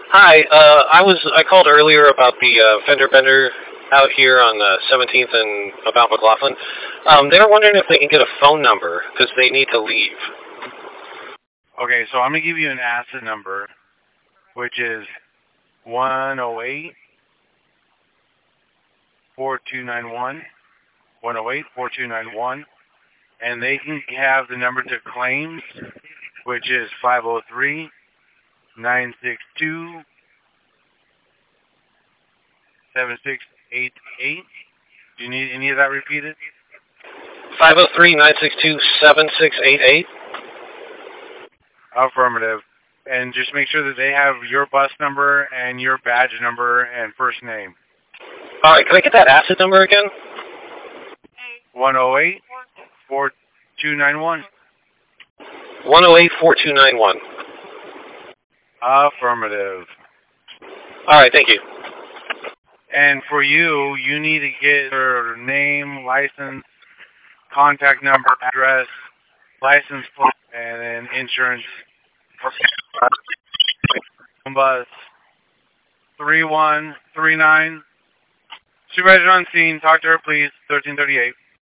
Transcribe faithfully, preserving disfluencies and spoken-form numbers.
Hi, uh, I was I called earlier about the uh, fender bender out here on the seventeenth and about McLaughlin. Um, they were wondering if they can get a phone number because they need to leave. Okay, so I'm going to give you an asset number, which is one oh eight, four two nine one, one oh eight, four two nine one, and they can have the number to claims, which is five oh three, nine six two, seven six eight eight. Do you need any of that repeated? Five zero three nine six two seven six eight eight. Affirmative. And just make sure that they have your bus number and your badge number and first name. All right, can I get that asset number again? one oh eight, four two nine one. one oh eight four two nine one. Affirmative. All right, thank you. And for you, you need to get your name, license, contact number, address, license plate, and then insurance. Bus three one three nine. Supervisor on scene. Talk to her, please. thirteen thirty-eight.